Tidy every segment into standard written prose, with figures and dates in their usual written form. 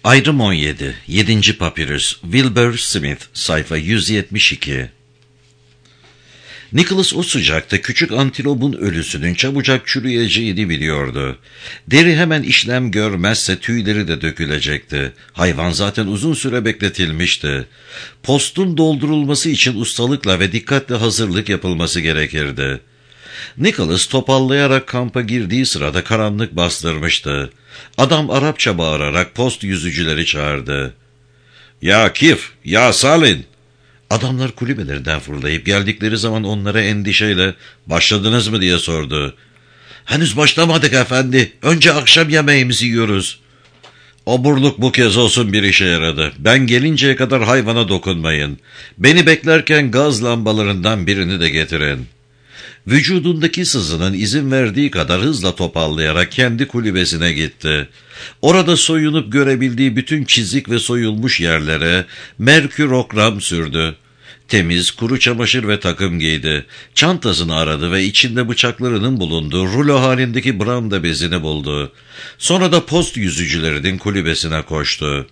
Ayrım 17. 7. Papyrus. Wilbur Smith. Sayfa 172. Nicholas o sıcakta küçük antilopun ölüsünün çabucak çürüyeceğini biliyordu. Deri hemen işlem görmezse tüyleri de dökülecekti. Hayvan zaten uzun süre bekletilmişti. Postun doldurulması için ustalıkla ve dikkatle hazırlık yapılması gerekirdi. Nicholas topallayarak kampa girdiği sırada karanlık bastırmıştı. Adam Arapça bağırarak post yüzücüleri çağırdı. ''Ya Kif, ya Salin!'' Adamlar kulübelerinden fırlayıp geldikleri zaman onlara endişeyle ''Başladınız mı?'' diye sordu. ''Henüz başlamadık efendi. Önce akşam yemeğimizi yiyoruz.'' ''Oburluk bu kez olsun bir işe yaradı. Ben gelinceye kadar hayvana dokunmayın. Beni beklerken gaz lambalarından birini de getirin.'' Vücudundaki sızının izin verdiği kadar hızla topallayarak kendi kulübesine gitti. Orada soyunup görebildiği bütün çizik ve soyulmuş yerlere merkürokram sürdü. Temiz, kuru çamaşır ve takım giydi. Çantasını aradı ve içinde bıçaklarının bulunduğu rulo halindeki branda bezini buldu. Sonra da post yüzücülerinin kulübesine koştu.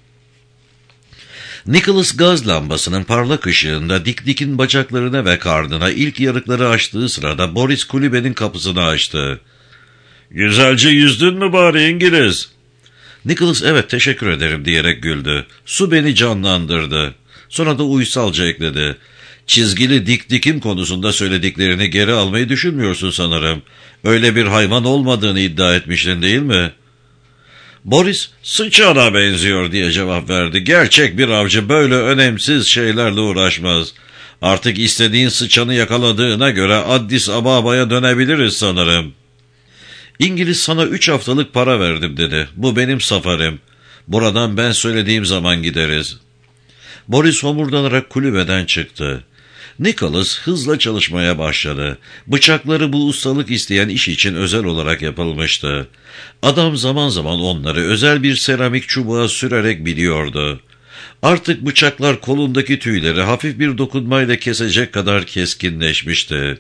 Nicholas gaz lambasının parlak ışığında Dik-Dik'in bacaklarına ve karnına ilk yarıkları açtığı sırada Boris kulübenin kapısını açtı. ''Güzelce yüzdün mü bari İngiliz?'' Nicholas ''Evet, teşekkür ederim.'' diyerek güldü. ''Su beni canlandırdı.'' Sonra da uysalca ekledi. ''Çizgili Dik-Dik'im konusunda söylediklerini geri almayı düşünmüyorsun sanırım. Öyle bir hayvan olmadığını iddia etmiştin değil mi?'' Boris ''Sıçana benziyor.'' diye cevap verdi. ''Gerçek bir avcı böyle önemsiz şeylerle uğraşmaz. Artık istediğin sıçanı yakaladığına göre Addis Ababa'ya dönebiliriz sanırım.'' ''İngiliz sana 3 haftalık para verdim.'' dedi. ''Bu benim safarim. Buradan ben söylediğim zaman gideriz.'' Boris homurdanarak kulübeden çıktı. Nicholas hızla çalışmaya başladı. Bıçakları bu ustalık isteyen iş için özel olarak yapılmıştı. Adam zaman zaman onları özel bir seramik çubuğa sürerek biliyordu. Artık bıçaklar kolundaki tüyleri hafif bir dokunmayla kesecek kadar keskinleşmişti.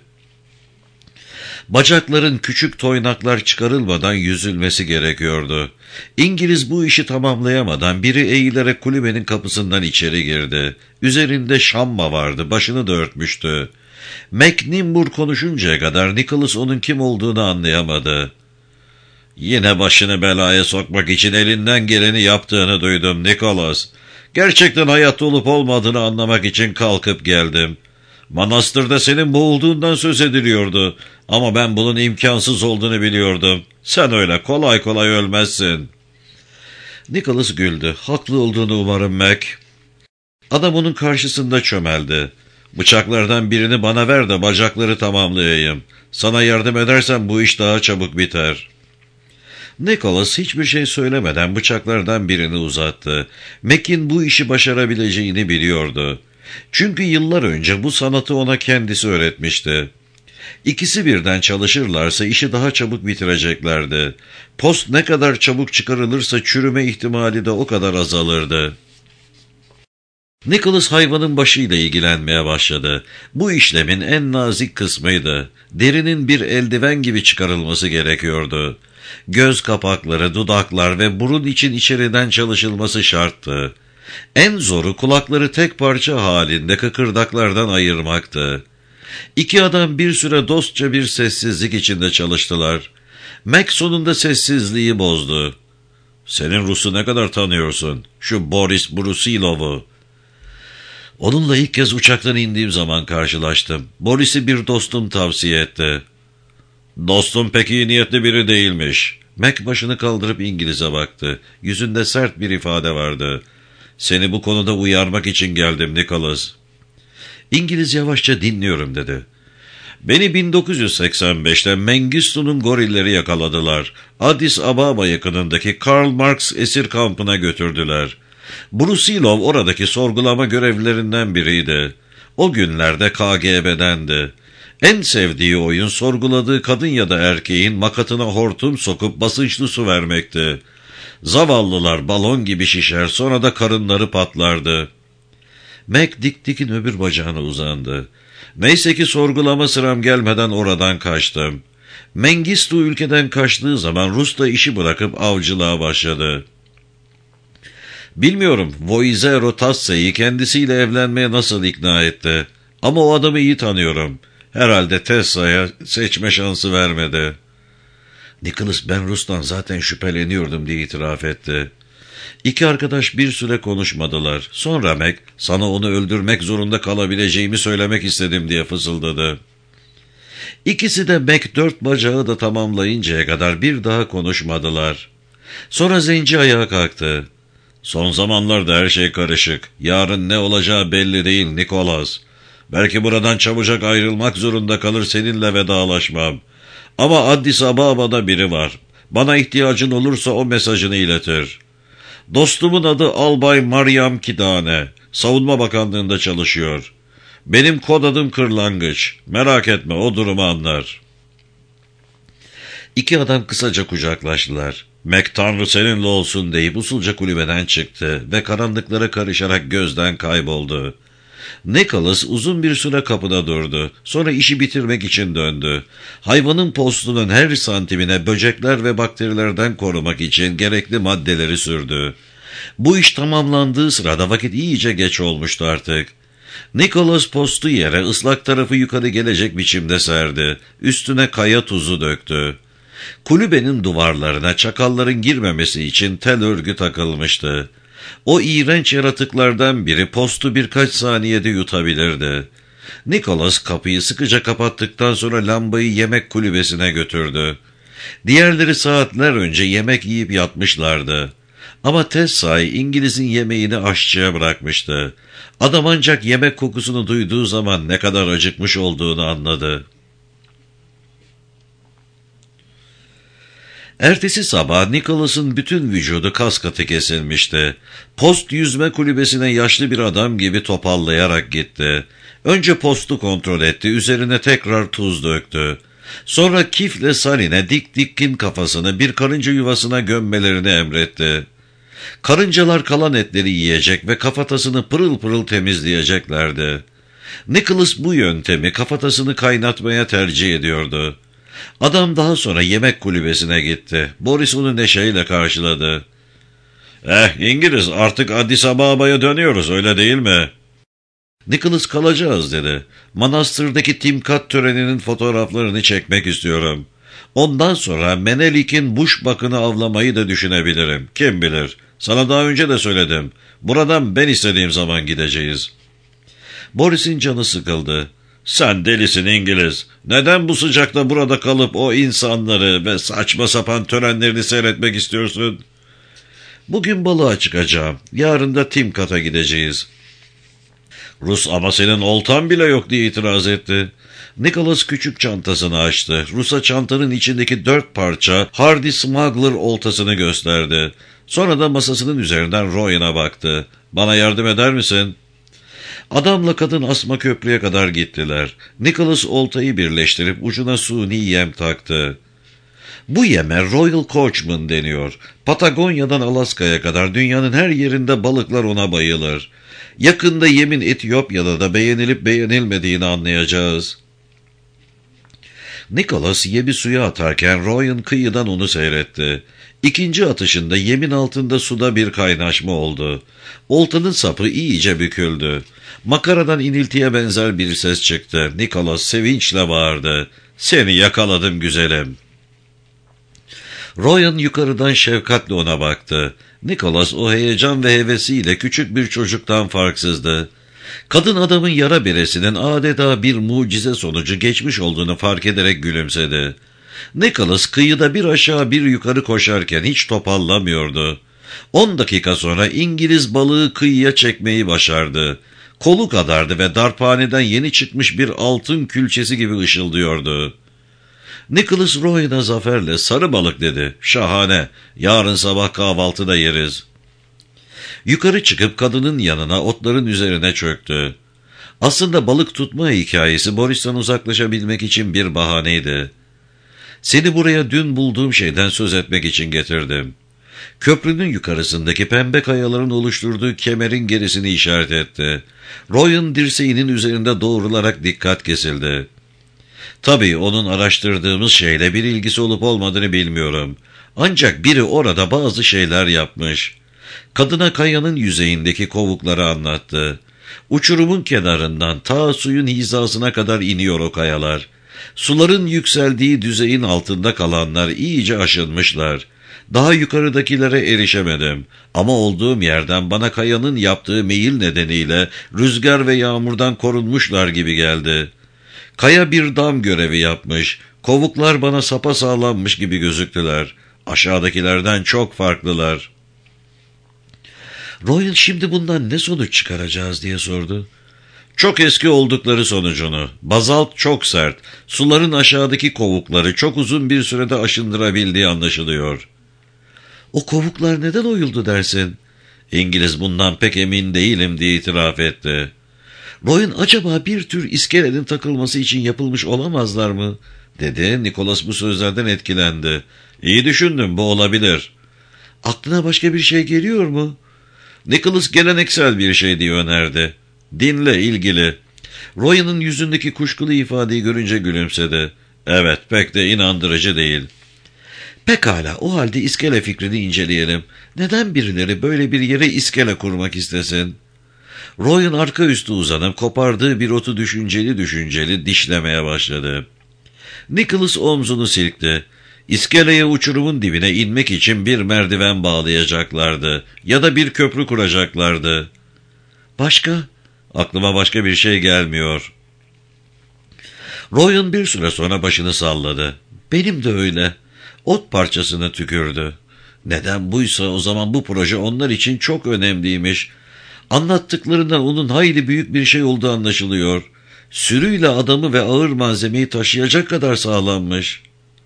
Bacakların küçük toynaklar çıkarılmadan yüzülmesi gerekiyordu. İngiliz bu işi tamamlayamadan biri eğilerek kulübenin kapısından içeri girdi. Üzerinde şamma vardı, başını da örtmüştü. McNimbur konuşuncaya kadar Nicholas onun kim olduğunu anlayamadı. ''Yine başını belaya sokmak için elinden geleni yaptığını duydum Nicholas. Gerçekten hayatta olup olmadığını anlamak için kalkıp geldim. Manastırda senin boğulduğundan söz ediliyordu. Ama ben bunun imkansız olduğunu biliyordum. Sen öyle kolay kolay ölmezsin.'' Nicholas güldü. ''Haklı olduğunu umarım Mac.'' Adam onun karşısında çömeldi. ''Bıçaklardan birini bana ver de bacakları tamamlayayım. Sana yardım edersen bu iş daha çabuk biter.'' Nicholas hiçbir şey söylemeden bıçaklardan birini uzattı. Mac'in bu işi başarabileceğini biliyordu. Çünkü yıllar önce bu sanatı ona kendisi öğretmişti. İkisi birden çalışırlarsa işi daha çabuk bitireceklerdi. Post ne kadar çabuk çıkarılırsa çürüme ihtimali de o kadar azalırdı. Nicholas hayvanın başıyla ilgilenmeye başladı. Bu işlemin en nazik kısmıydı. Derinin bir eldiven gibi çıkarılması gerekiyordu. Göz kapakları, dudaklar ve burun için içeriden çalışılması şarttı. En zoru kulakları tek parça halinde kıkırdaklardan ayırmaktı. İki adam bir süre dostça bir sessizlik içinde çalıştılar. Mac sonunda sessizliği bozdu. ''Senin Rus'u ne kadar tanıyorsun? Şu Boris Brusilov'u.'' ''Onunla ilk kez uçaktan indiğim zaman karşılaştım. Boris'i bir dostum tavsiye etti.'' ''Dostum pek iyi niyetli biri değilmiş.'' Mac başını kaldırıp İngiliz'e baktı. Yüzünde sert bir ifade vardı. ''Seni bu konuda uyarmak için geldim Nicholas.'' İngiliz yavaşça ''Dinliyorum.'' dedi. ''Beni 1985'te Mengistu'nun gorilleri yakaladılar. Addis Ababa yakınındaki Karl Marx esir kampına götürdüler. Brusilov oradaki sorgulama görevlilerinden biriydi. O günlerde KGB'dendi. En sevdiği oyun sorguladığı kadın ya da erkeğin makatına hortum sokup basınçlı su vermekti. Zavallılar balon gibi şişer, sonra da karınları patlardı.'' Mac Dik-Dik'in öbür bacağına uzandı. ''Neyse ki sorgulama sıram gelmeden oradan kaçtım. Mengistu ülkeden kaçtığı zaman Rus da işi bırakıp avcılığa başladı. Bilmiyorum Voizero Tassa'yı kendisiyle evlenmeye nasıl ikna etti. Ama o adamı iyi tanıyorum. Herhalde Tessa'ya seçme şansı vermedi. Nicholas, ben Rus'tan zaten şüpheleniyordum diye itiraf etti. İki arkadaş bir süre konuşmadılar. Sonra Mac, sana onu öldürmek zorunda kalabileceğimi söylemek istedim diye fısıldadı. İkisi de Mac dört bacağı da tamamlayıncaya kadar bir daha konuşmadılar. Sonra zenci ayağa kalktı. Son zamanlarda her şey karışık. Yarın ne olacağı belli değil Nicholas. Belki buradan çabucak ayrılmak zorunda kalır seninle vedalaşmam. Ama Addis Ababa'da biri var. Bana ihtiyacın olursa o mesajını iletir. Dostumun adı Albay Maryam Kidane. Savunma Bakanlığı'nda çalışıyor. Benim kod adım Kırlangıç. Merak etme, o durumu anlar. İki adam kısaca kucaklaştılar. Mac, Tanrı seninle olsun deyip usulca kulübeden çıktı ve karanlıklara karışarak gözden kayboldu. Nicholas uzun bir süre kapıda durdu. Sonra işi bitirmek için döndü. Hayvanın postunun her santimine böcekler ve bakterilerden korumak için gerekli maddeleri sürdü. Bu iş tamamlandığı sırada vakit iyice geç olmuştu artık. Nicholas postu yere ıslak tarafı yukarı gelecek biçimde serdi. Üstüne kaya tuzu döktü. Kulübenin duvarlarına çakalların girmemesi için tel örgü takılmıştı. O iğrenç yaratıklardan biri postu birkaç saniyede yutabilirdi. Nicholas kapıyı sıkıca kapattıktan sonra lambayı yemek kulübesine götürdü. Diğerleri saatler önce yemek yiyip yatmışlardı. Ama Tessay İngiliz'in yemeğini aşçıya bırakmıştı. Adam ancak yemek kokusunu duyduğu zaman ne kadar acıkmış olduğunu anladı. Ertesi sabah Nicholas'ın bütün vücudu kas katı kesilmişti. Post yüzme kulübesine yaşlı bir adam gibi topallayarak gitti. Önce postu kontrol etti, üzerine tekrar tuz döktü. Sonra Kif'le Salin'e Dik Dik'in kafasını bir karınca yuvasına gömmelerini emretti. Karıncalar kalan etleri yiyecek ve kafatasını pırıl pırıl temizleyeceklerdi. Nicholas bu yöntemi kafatasını kaynatmaya tercih ediyordu. Adam daha sonra yemek kulübesine gitti. Boris onu neşeyle karşıladı. İngiliz, artık Addis Ababa'ya dönüyoruz, öyle değil mi? Nicholas, kalacağız dedi. Manastırdaki timkat töreninin fotoğraflarını çekmek istiyorum. Ondan sonra Menelik'in buş bakını avlamayı da düşünebilirim. Kim bilir? Sana daha önce de söyledim. Buradan ben istediğim zaman gideceğiz. Boris'in canı sıkıldı. Sen delisin İngiliz. Neden bu sıcakta burada kalıp o insanları ve saçma sapan törenlerini seyretmek istiyorsun? Bugün balığa çıkacağım. Yarın da Timkat'a gideceğiz. Rus, ama senin oltan bile yok diye itiraz etti. Nicholas küçük çantasını açtı. Rus'a çantanın içindeki 4 parça Hardy Smuggler oltasını gösterdi. Sonra da masasının üzerinden Royan'a baktı. Bana yardım eder misin? Adamla kadın asma köprüye kadar gittiler. Nicholas oltayı birleştirip ucuna suni yem taktı. Bu yeme Royal Coachman deniyor. Patagonya'dan Alaska'ya kadar dünyanın her yerinde balıklar ona bayılır. Yakında yemin Etiyopya'da da beğenilip beğenilmediğini anlayacağız. Nicholas yemi suya atarken Royan kıyıdan onu seyretti. İkinci atışında yemin altında suda bir kaynaşma oldu. Oltanın sapı iyice büküldü. Makaradan iniltiye benzer bir ses çıktı. Nicholas sevinçle bağırdı. Seni yakaladım güzelim. Royan yukarıdan şefkatle ona baktı. Nicholas o heyecan ve hevesiyle küçük bir çocuktan farksızdı. Kadın adamın yara beresinin adeta bir mucize sonucu geçmiş olduğunu fark ederek gülümsedi. Nicholas kıyıda bir aşağı bir yukarı koşarken hiç topallamıyordu. 10 dakika sonra İngiliz balığı kıyıya çekmeyi başardı. Kolu kadardı ve darphaneden yeni çıkmış bir altın külçesi gibi ışıldıyordu. Nicholas Royan'a zaferle sarı balık dedi. Şahane, yarın sabah kahvaltıda yeriz. Yukarı çıkıp kadının yanına otların üzerine çöktü. Aslında balık tutma hikayesi Boris'ten uzaklaşabilmek için bir bahaneydi. Seni buraya dün bulduğum şeyden söz etmek için getirdim. Köprünün yukarısındaki pembe kayaların oluşturduğu kemerin gerisini işaret etti. Royan dirseğinin üzerinde doğrularak dikkat kesildi. Tabii onun araştırdığımız şeyle bir ilgisi olup olmadığını bilmiyorum. Ancak biri orada bazı şeyler yapmış. Kadına kayanın yüzeyindeki kovukları anlattı. Uçurumun kenarından ta suyun hizasına kadar iniyor o kayalar. Suların yükseldiği düzeyin altında kalanlar iyice aşınmışlar. Daha yukarıdakilere erişemedim ama olduğum yerden bana kayanın yaptığı meyil nedeniyle rüzgar ve yağmurdan korunmuşlar gibi geldi. Kaya bir dam görevi yapmış, kovuklar bana sapasağlammış gibi gözüktüler. Aşağıdakilerden çok farklılar. Royal şimdi bundan ne sonuç çıkaracağız diye sordu. Çok eski oldukları sonucunu. Bazalt çok sert. Suların aşağıdaki kovukları çok uzun bir sürede aşındırabildiği anlaşılıyor. O kovuklar neden oyuldu dersin? İngiliz bundan pek emin değilim diye itiraf etti. Roy'un acaba bir tür iskelenin takılması için yapılmış olamazlar mı? Dedi. Nicholas bu sözlerden etkilendi. İyi düşündüm, bu olabilir. Aklına başka bir şey geliyor mu? Nicholas geleneksel bir şey diye önerdi. Dinle ilgili. Roy'un yüzündeki kuşkulu ifadeyi görünce gülümsedi. Evet, pek de inandırıcı değil. Pekala, o halde iskele fikrini inceleyelim. Neden birileri böyle bir yere iskele kurmak istesin? Roy'un arka üstü uzanıp kopardığı bir otu düşünceli dişlemeye başladı. Nicholas omzunu silkti. İskeleye uçurumun dibine inmek için bir merdiven bağlayacaklardı ya da bir köprü kuracaklardı. Başka? Aklıma başka bir şey gelmiyor. Roy'un bir süre sonra başını salladı. Benim de öyle. Ot parçasına tükürdü. Neden buysa o zaman bu proje onlar için çok önemliymiş. Anlattıklarından onun hayli büyük bir şey olduğu anlaşılıyor. Sürüyle adamı ve ağır malzemeyi taşıyacak kadar sağlammış.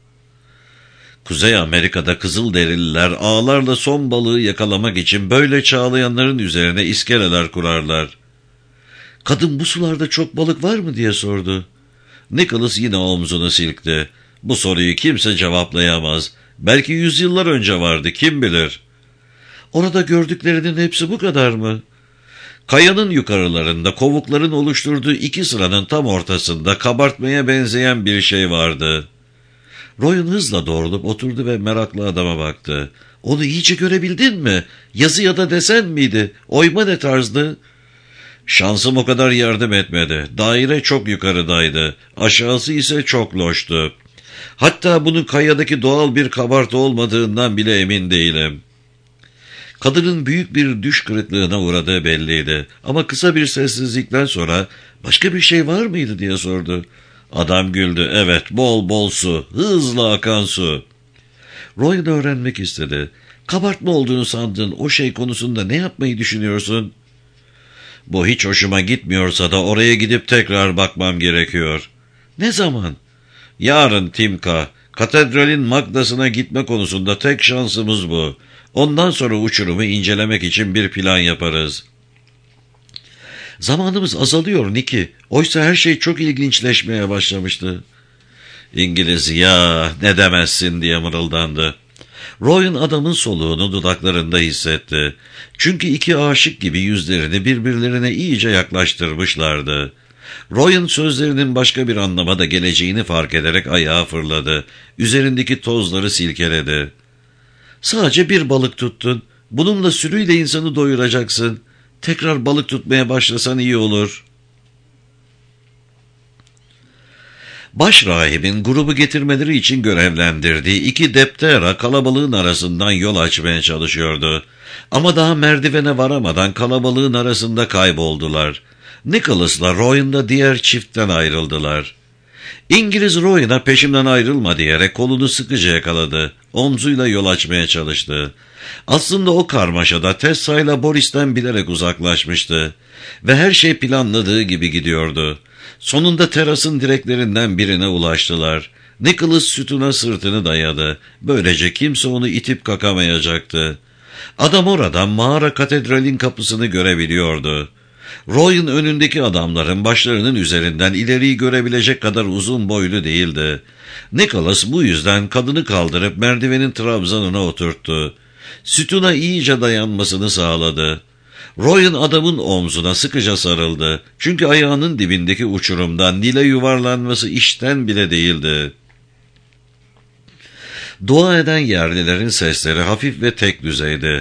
Kuzey Amerika'da Kızılderililer ağlarla son balığı yakalamak için böyle çağlayanların üzerine iskeleler kurarlar. Kadın bu sularda çok balık var mı diye sordu. Nicholas yine omzunu silkti. Bu soruyu kimse cevaplayamaz. Belki yüzyıllar önce vardı, kim bilir. Orada gördüklerinin hepsi bu kadar mı? Kayanın yukarılarında kovukların oluşturduğu iki sıranın tam ortasında kabartmaya benzeyen bir şey vardı. Roy'un hızla doğrulup oturdu ve meraklı adama baktı. Onu iyice görebildin mi? Yazı ya da desen miydi? Oyma ne tarzdı? Şansım o kadar yardım etmedi. Daire çok yukarıdaydı. Aşağısı ise çok loştu. Hatta bunun kayadaki doğal bir kabartı olmadığından bile emin değilim. Kadının büyük bir düş kırıklığına uğradığı belliydi. Ama kısa bir sessizlikten sonra başka bir şey var mıydı diye sordu. Adam güldü. Evet, bol bol su, hızla akan su. Roy da öğrenmek istedi. Kabartma olduğunu sandığın o şey konusunda ne yapmayı düşünüyorsun? Bu hiç hoşuma gitmiyorsa da oraya gidip tekrar bakmam gerekiyor. Ne zaman? Yarın Timka. Katedralin Magdas'ına gitme konusunda tek şansımız bu. Ondan sonra uçurumu incelemek için bir plan yaparız. Zamanımız azalıyor Nicky. Oysa her şey çok ilginçleşmeye başlamıştı. İngiliz ya ne demezsin diye mırıldandı. Roy'un adamın soluğunu dudaklarında hissetti. Çünkü iki aşık gibi yüzlerini birbirlerine iyice yaklaştırmışlardı. Roy'un sözlerinin başka bir anlama da geleceğini fark ederek ayağa fırladı. Üzerindeki tozları silkeledi. Sadece bir balık tuttun. Bununla sürüyle insanı doyuracaksın. Tekrar balık tutmaya başlasan iyi olur. Başrahibin grubu getirmeleri için görevlendirdiği iki deptera kalabalığın arasından yol açmaya çalışıyordu. Ama daha merdivene varamadan kalabalığın arasında kayboldular. Nicholas'la Roy'un da diğer çiftten ayrıldılar. İngiliz Roy'una peşimden ayrılma diyerek kolunu sıkıca yakaladı. Omzuyla yol açmaya çalıştı. Aslında o karmaşada Tessa ile Boris'ten bilerek uzaklaşmıştı. Ve her şey planladığı gibi gidiyordu. Sonunda terasın direklerinden birine ulaştılar. Nicholas sütuna sırtını dayadı. Böylece kimse onu itip kakamayacaktı. Adam oradan mağara katedralin kapısını görebiliyordu. Roy'un önündeki adamların başlarının üzerinden ileriyi görebilecek kadar uzun boylu değildi. Nicholas bu yüzden kadını kaldırıp merdivenin trabzanına oturttu. Sütuna iyice dayanmasını sağladı. Roy'un adamın omzuna sıkıca sarıldı. Çünkü ayağının dibindeki uçurumdan Nil'e yuvarlanması işten bile değildi. Dua eden yerlilerin sesleri hafif ve tek düzeydi.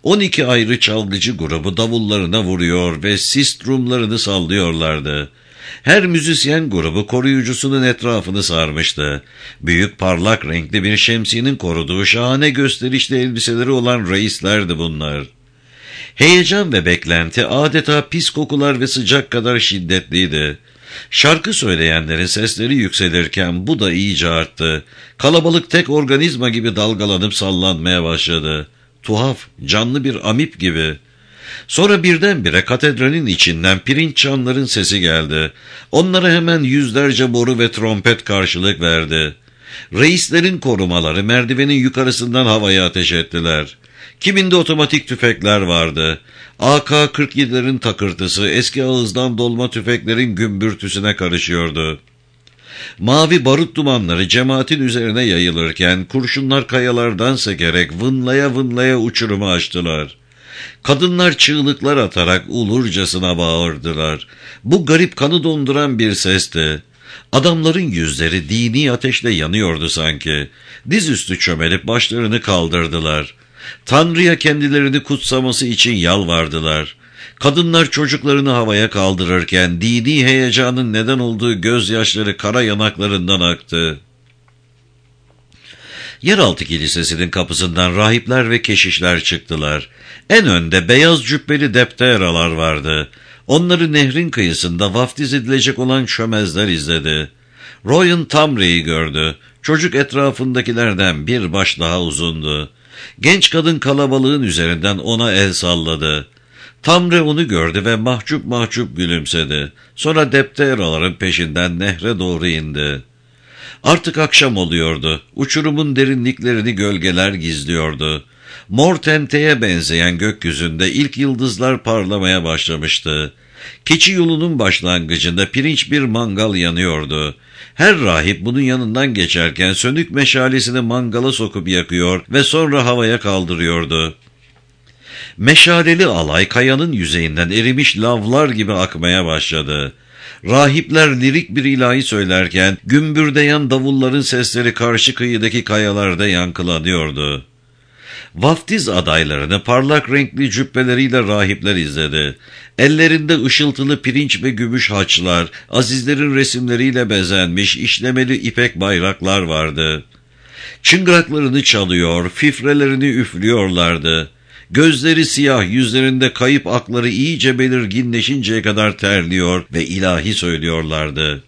12 ayrı çalgıcı grubu davullarına vuruyor ve sistrumlarını sallıyorlardı. Her müzisyen grubu koruyucusunun etrafını sarmıştı. Büyük parlak renkli bir şemsiyenin koruduğu şahane gösterişli elbiseleri olan reislerdi bunlar. Heyecan ve beklenti adeta pis kokular ve sıcak kadar şiddetliydi. Şarkı söyleyenlerin sesleri yükselirken bu da iyice arttı. Kalabalık tek organizma gibi dalgalanıp sallanmaya başladı. Tuhaf, canlı bir amip gibi. Sonra birdenbire katedralin içinden pirinç çanların sesi geldi. Onlara hemen yüzlerce boru ve trompet karşılık verdi. Reislerin korumaları merdivenin yukarısından havaya ateş ettiler. Kiminde otomatik tüfekler vardı. AK-47'lerin takırtısı eski ağızdan dolma tüfeklerin gümbürtüsüne karışıyordu. Mavi barut dumanları cemaatin üzerine yayılırken kurşunlar kayalardan sekerek vınlaya vınlaya uçurumu açtılar. Kadınlar çığlıklar atarak ulurcasına bağırdılar. Bu garip kanı donduran bir sesti. Adamların yüzleri dini ateşle yanıyordu sanki. Dizüstü çömelip başlarını kaldırdılar. Tanrı'ya kendilerini kutsaması için yalvardılar. Kadınlar çocuklarını havaya kaldırırken dini heyecanın neden olduğu gözyaşları kara yanaklarından aktı. Yeraltı kilisesinin kapısından rahipler ve keşişler çıktılar. En önde beyaz cübbeli depteralar vardı. Onları nehrin kıyısında vaftiz edilecek olan çömezler izledi. Royan Tamre'yi gördü. Çocuk etrafındakilerden bir baş daha uzundu. Genç kadın kalabalığın üzerinden ona el salladı. Tamre onu gördü ve mahcup mahcup gülümsedi. Sonra depteraların peşinden nehre doğru indi. Artık akşam oluyordu. Uçurumun derinliklerini gölgeler gizliyordu. Mor tenteye benzeyen gökyüzünde ilk yıldızlar parlamaya başlamıştı. Keçi yolunun başlangıcında pirinç bir mangal yanıyordu. Her rahip bunun yanından geçerken sönük meşalesini mangala sokup yakıyor ve sonra havaya kaldırıyordu. Meşaleli alay kayanın yüzeyinden erimiş lavlar gibi akmaya başladı. Rahipler lirik bir ilahi söylerken gümbürdeyen davulların sesleri karşı kıyıdaki kayalarda yankılanıyordu. Vaftiz adaylarını parlak renkli cübbeleriyle rahipler izledi. Ellerinde ışıltılı pirinç ve gümüş haçlar, azizlerin resimleriyle bezenmiş işlemeli ipek bayraklar vardı. Çıngıraklarını çalıyor, fifrelerini üflüyorlardı. Gözleri siyah, yüzlerinde kayıp akları iyice belirginleşinceye kadar terliyor ve ilahi söylüyorlardı.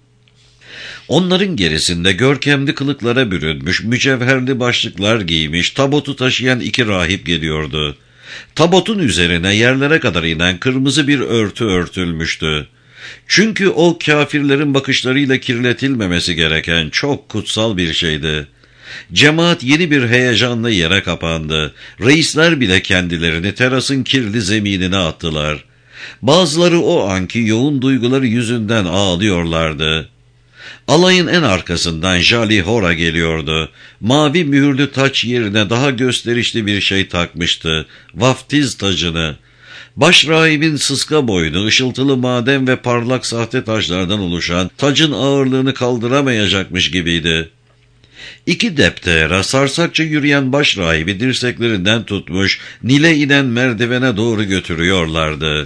Onların gerisinde görkemli kılıklara bürünmüş, mücevherli başlıklar giymiş, tabotu taşıyan 2 rahip geliyordu. Tabotun üzerine yerlere kadar inen kırmızı bir örtü örtülmüştü. Çünkü o kâfirlerin bakışlarıyla kirletilmemesi gereken çok kutsal bir şeydi. Cemaat yeni bir heyecanla yere kapandı. Reisler bile kendilerini terasın kirli zeminine attılar. Bazıları o anki yoğun duyguları yüzünden ağlıyorlardı. Alayın en arkasından Jali Hora geliyordu. Mavi mühürlü taç yerine daha gösterişli bir şey takmıştı. Vaftiz tacını. Başrahibin sıska boynu, ışıltılı maden ve parlak sahte taşlardan oluşan tacın ağırlığını kaldıramayacakmış gibiydi. 2 deptera sarsakça yürüyen başrahibi dirseklerinden tutmuş, Nil'e inen merdivene doğru götürüyorlardı.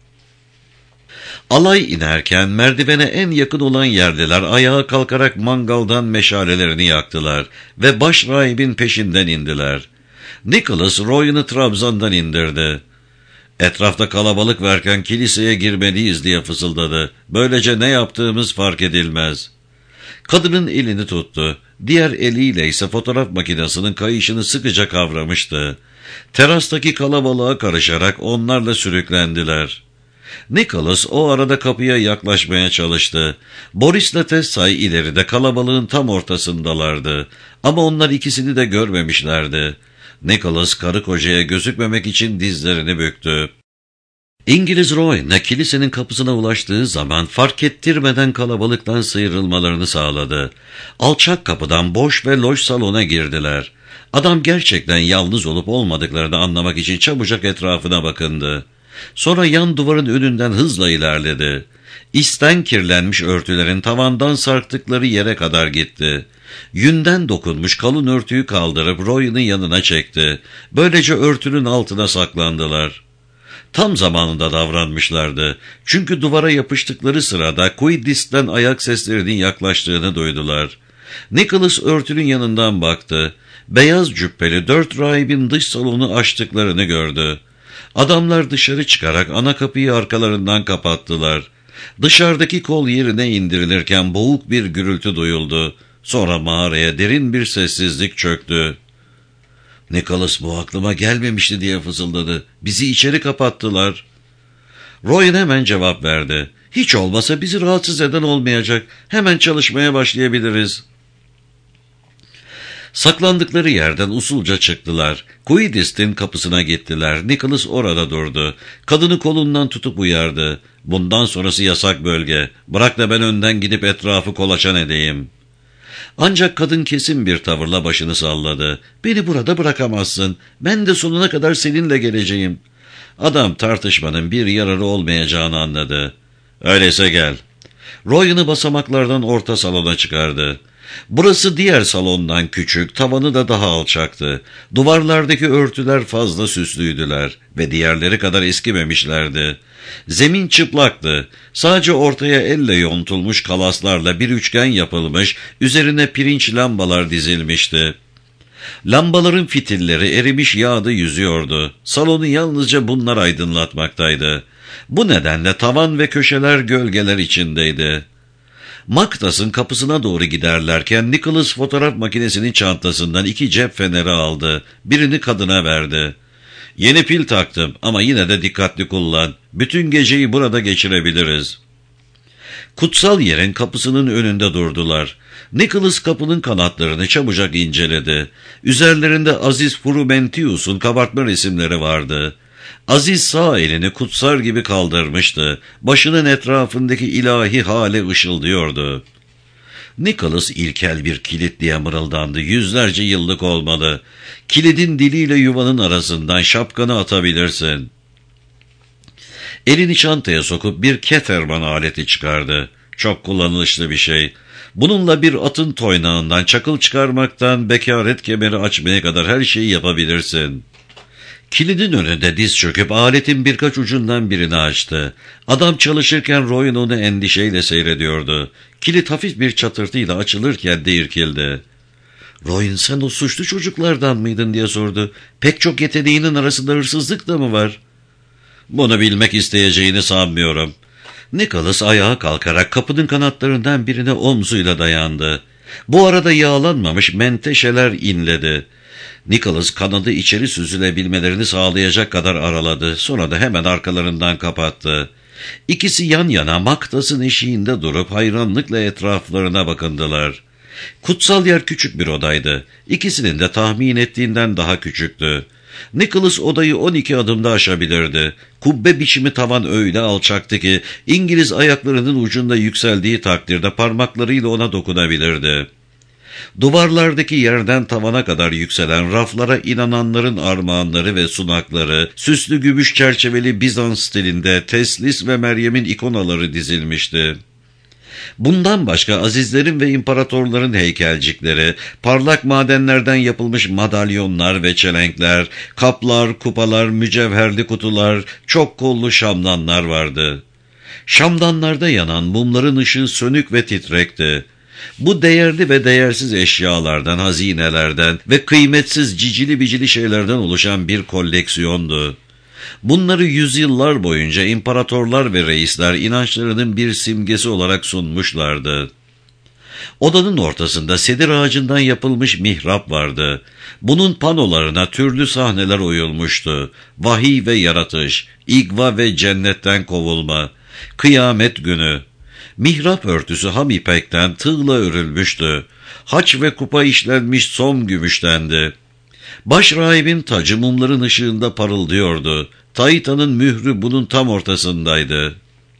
Alay inerken merdivene en yakın olan yerliler ayağa kalkarak mangaldan meşalelerini yaktılar ve başrahibin peşinden indiler. Nicholas Royan'ı Trabzon'dan indirdi. Etrafta kalabalık varken kiliseye girmeliyiz diye fısıldadı. Böylece ne yaptığımız fark edilmez. Kadının elini tuttu. Diğer eliyle ise fotoğraf makinesinin kayışını sıkıca kavramıştı. Terastaki kalabalığa karışarak onlarla sürüklendiler. Nicholas o arada kapıya yaklaşmaya çalıştı. Boris'le Tessay ileride kalabalığın tam ortasındalardı. Ama onlar ikisini de görmemişlerdi. Nicholas karı kocaya gözükmemek için dizlerini büktü. İngiliz Roy'na kilisenin kapısına ulaştığı zaman fark ettirmeden kalabalıktan sıyrılmalarını sağladı. Alçak kapıdan boş ve loş salona girdiler. Adam gerçekten yalnız olup olmadıklarını anlamak için çabucak etrafına bakındı. Sonra yan duvarın önünden hızla ilerledi. İsten kirlenmiş örtülerin tavandan sarktıkları yere kadar gitti. Yünden dokunmuş kalın örtüyü kaldırıp Roy'un yanına çekti. Böylece örtünün altına saklandılar. Tam zamanında davranmışlardı. Çünkü duvara yapıştıkları sırada Quiddis'ten ayak seslerinin yaklaştığını duydular. Nicholas örtünün yanından baktı. Beyaz cübbeli 4 rahibin dış salonu açtıklarını gördü. Adamlar dışarı çıkarak ana kapıyı arkalarından kapattılar. Dışarıdaki kol yerine indirilirken boğuk bir gürültü duyuldu. Sonra mağaraya derin bir sessizlik çöktü. Nicholas bu aklıma gelmemişti diye fısıldadı. Bizi içeri kapattılar. Rowan hemen cevap verdi. Hiç olmasa bizi rahatsız eden olmayacak. Hemen çalışmaya başlayabiliriz. Saklandıkları yerden usulca çıktılar. Quiddis'in kapısına gittiler. Nicholas orada durdu. Kadını kolundan tutup uyardı. Bundan sonrası yasak bölge. Bırak da ben önden gidip etrafı kolaçan edeyim. Ancak kadın kesin bir tavırla başını salladı. Beni burada bırakamazsın. Ben de sonuna kadar seninle geleceğim. Adam tartışmanın bir yararı olmayacağını anladı. Öyleyse gel. Rowan'ı basamaklardan orta salona çıkardı. Burası diğer salondan küçük, tavanı da daha alçaktı. Duvarlardaki örtüler fazla süslüydüler ve diğerleri kadar eskimemişlerdi. Zemin çıplaktı. Sadece ortaya elle yontulmuş kalaslarla bir üçgen yapılmış, üzerine pirinç lambalar dizilmişti. Lambaların fitilleri erimiş yağda yüzüyordu. Salonu yalnızca bunlar aydınlatmaktaydı. Bu nedenle tavan ve köşeler gölgeler içindeydi. Maktas'ın kapısına doğru giderlerken Nicholas fotoğraf makinesinin çantasından 2 cep feneri aldı. Birini kadına verdi. Yeni pil taktım ama yine de dikkatli kullan. Bütün geceyi burada geçirebiliriz. Kutsal yerin kapısının önünde durdular. Nicholas kapının kanatlarını çabucak inceledi. Üzerlerinde Aziz Frumentius'un kabartma resimleri vardı. Aziz sağ elini kutsar gibi kaldırmıştı. Başının etrafındaki ilahi hale ışıldıyordu. Nicholas ilkel bir kilit diye mırıldandı. Yüzlerce yıllık olmalı. Kilidin diliyle yuvanın arasından şapkanı atabilirsin. Elini çantaya sokup bir Keterman aleti çıkardı. Çok kullanışlı bir şey. Bununla bir atın toynağından çakıl çıkarmaktan bekaret kemeri açmaya kadar her şeyi yapabilirsin. Kilidin önünde diz çöküp aletin birkaç ucundan birini açtı. Adam çalışırken Rowan onu endişeyle seyrediyordu. Kilit hafif bir çatırtıyla açılırken de irkildi. Rowan, sen o suçlu çocuklardan mıydın diye sordu. Pek çok yeteneğinin arasında hırsızlık da mı var? Bunu bilmek isteyeceğini sanmıyorum. Nicholas ayağa kalkarak kapının kanatlarından birine omzuyla dayandı. Bu arada yağlanmamış menteşeler inledi. Nicholas kanadı içeri süzülebilmelerini sağlayacak kadar araladı. Sonra da hemen arkalarından kapattı. İkisi yan yana Maktas'ın eşiğinde durup hayranlıkla etraflarına bakındılar. Kutsal yer küçük bir odaydı. İkisinin de tahmin ettiğinden daha küçüktü. Nicholas odayı 12 adımda aşabilirdi. Kubbe biçimi tavan öyle alçaktı ki İngiliz ayaklarının ucunda yükseldiği takdirde parmaklarıyla ona dokunabilirdi. Duvarlardaki yerden tavana kadar yükselen raflara inananların armağanları ve sunakları, süslü gümüş çerçeveli Bizans stilinde Teslis ve Meryem'in ikonaları dizilmişti. Bundan başka azizlerin ve imparatorların heykelcikleri, parlak madenlerden yapılmış madalyonlar ve çelenkler, kaplar, kupalar, mücevherli kutular, çok kollu şamdanlar vardı. Şamdanlarda yanan mumların ışığı sönük ve titrekti. Bu değerli ve değersiz eşyalardan, hazinelerden ve kıymetsiz cicili bicili şeylerden oluşan bir koleksiyondu. Bunları yüzyıllar boyunca imparatorlar ve reisler inançlarının bir simgesi olarak sunmuşlardı. Odanın ortasında sedir ağacından yapılmış mihrap vardı. Bunun panolarına türlü sahneler oyulmuştu. Vahiy ve yaratış, igva ve cennetten kovulma, kıyamet günü. Mihrap örtüsü ham ipekten tığla örülmüştü. Haç ve kupa işlenmiş som gümüştendi. Baş rahibin tacı mumların ışığında parıldıyordu. Taita'nın mührü bunun tam ortasındaydı.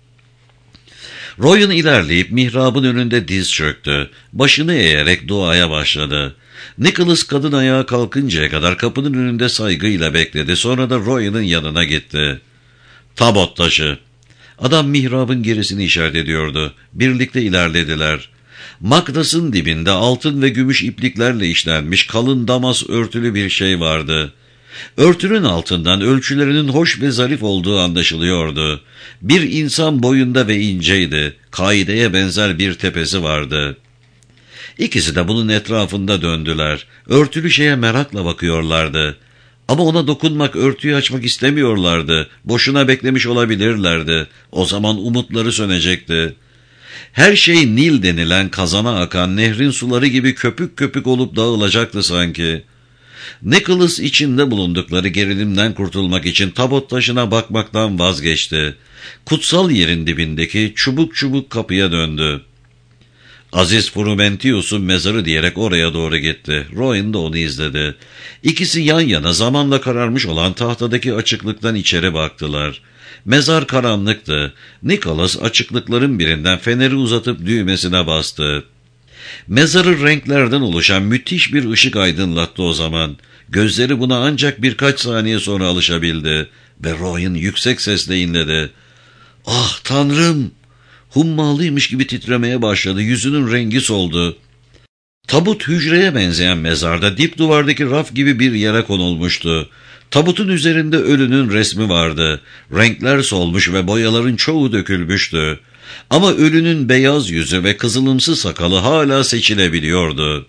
Rowan ilerleyip mihrabın önünde diz çöktü. Başını eğerek duaya başladı. Nicholas kadın ayağa kalkıncaya kadar kapının önünde saygıyla bekledi. Sonra da Rowan'ın yanına gitti. Tabot taşı. Adam mihrabın gerisini işaret ediyordu. Birlikte ilerlediler. Maktasın dibinde altın ve gümüş ipliklerle işlenmiş kalın damas örtülü bir şey vardı. Örtünün altından ölçülerinin hoş ve zarif olduğu anlaşılıyordu. Bir insan boyunda ve inceydi. Kaideye benzer bir tepesi vardı. İkisi de bunun etrafında döndüler. Örtülü şeye merakla bakıyorlardı. Ama ona dokunmak, örtüyü açmak istemiyorlardı. Boşuna beklemiş olabilirlerdi. O zaman umutları sönecekti. Her şey Nil denilen kazana akan nehrin suları gibi köpük köpük olup dağılacaktı sanki. Nicholas içinde bulundukları gerilimden kurtulmak için tabut taşına bakmaktan vazgeçti. Kutsal yerin dibindeki çubuk çubuk kapıya döndü. Aziz Frumentius'un mezarı diyerek oraya doğru gitti. Rowan da onu izledi. İkisi yan yana zamanla kararmış olan tahtadaki açıklıktan içeri baktılar. Mezar karanlıktı. Nicholas açıklıkların birinden feneri uzatıp düğmesine bastı. Mezarı renklerden oluşan müthiş bir ışık aydınlattı o zaman. Gözleri buna ancak birkaç saniye sonra alışabildi. Ve Rowan yüksek sesle inledi. "Ah Tanrım!" Hummalıymış gibi titremeye başladı. Yüzünün rengi soldu. Tabut hücreye benzeyen mezarda dip duvardaki raf gibi bir yere konulmuştu. Tabutun üzerinde ölünün resmi vardı. Renkler solmuş ve boyaların çoğu dökülmüştü. Ama ölünün beyaz yüzü ve kızılımsı sakalı hala seçilebiliyordu.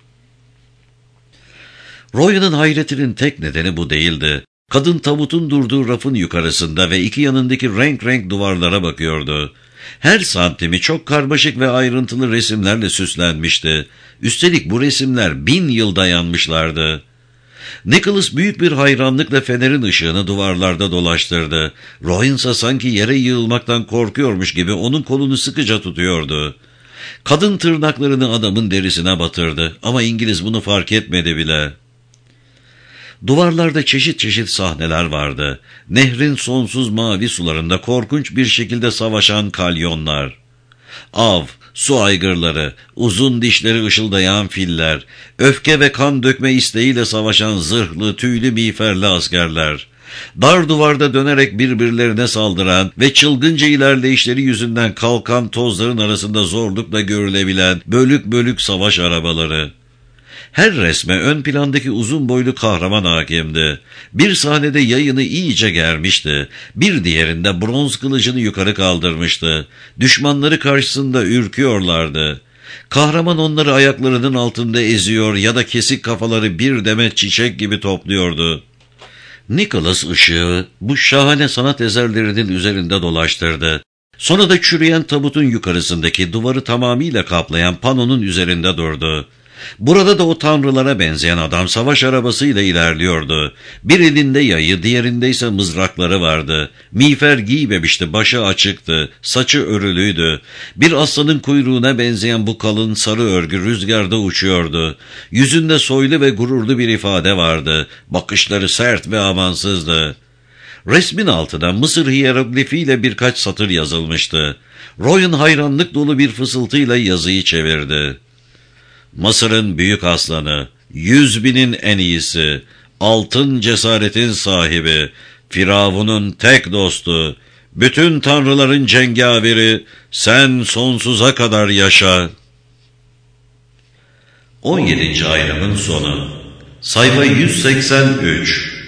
Rowan'ın hayretinin tek nedeni bu değildi. Kadın tabutun durduğu rafın yukarısında ve iki yanındaki renk renk duvarlara bakıyordu. Her santimi çok karmaşık ve ayrıntılı resimlerle süslenmişti. Üstelik bu resimler 1000 yıl dayanmışlardı. Nicholas büyük bir hayranlıkla fenerin ışığını duvarlarda dolaştırdı. Rowan ise sanki yere yığılmaktan korkuyormuş gibi onun kolunu sıkıca tutuyordu. Kadın tırnaklarını adamın derisine batırdı ama İngiliz bunu fark etmedi bile. Duvarlarda çeşit çeşit sahneler vardı. Nehrin sonsuz mavi sularında korkunç bir şekilde savaşan kalyonlar. Av, su aygırları, uzun dişleri ışıldayan filler, öfke ve kan dökme isteğiyle savaşan zırhlı, tüylü miğferli askerler. Dar duvarda dönerek birbirlerine saldıran ve çılgınca ilerleyişleri yüzünden kalkan tozların arasında zorlukla görülebilen bölük bölük savaş arabaları. Her resme ön plandaki uzun boylu kahraman hakimdi. Bir sahnede yayını iyice germişti. Bir diğerinde bronz kılıcını yukarı kaldırmıştı. Düşmanları karşısında ürküyorlardı. Kahraman onları ayaklarının altında eziyor ya da kesik kafaları bir demet çiçek gibi topluyordu. Nicholas ışığı bu şahane sanat eserlerinin üzerinde dolaştırdı. Sonra da çürüyen tabutun yukarısındaki duvarı tamamıyla kaplayan panonun üzerinde durdu. Burada da o tanrılara benzeyen adam savaş arabasıyla ilerliyordu. Bir elinde yayı, diğerinde ise mızrakları vardı. Miğfer giymemişti, başı açıktı, saçı örülüydü. Bir aslanın kuyruğuna benzeyen bu kalın sarı örgü rüzgarda uçuyordu. Yüzünde soylu ve gururlu bir ifade vardı. Bakışları sert ve amansızdı. Resmin altına Mısır hiyeroglifiyle birkaç satır yazılmıştı. Rowan hayranlık dolu bir fısıltıyla yazıyı çevirdi. Mısır'ın büyük aslanı, 100.000'in en iyisi, altın cesaretin sahibi, Firavun'un tek dostu, bütün tanrıların cengaveri, sen sonsuza kadar yaşa. 17. ayrımın sonu. Sayfa 183.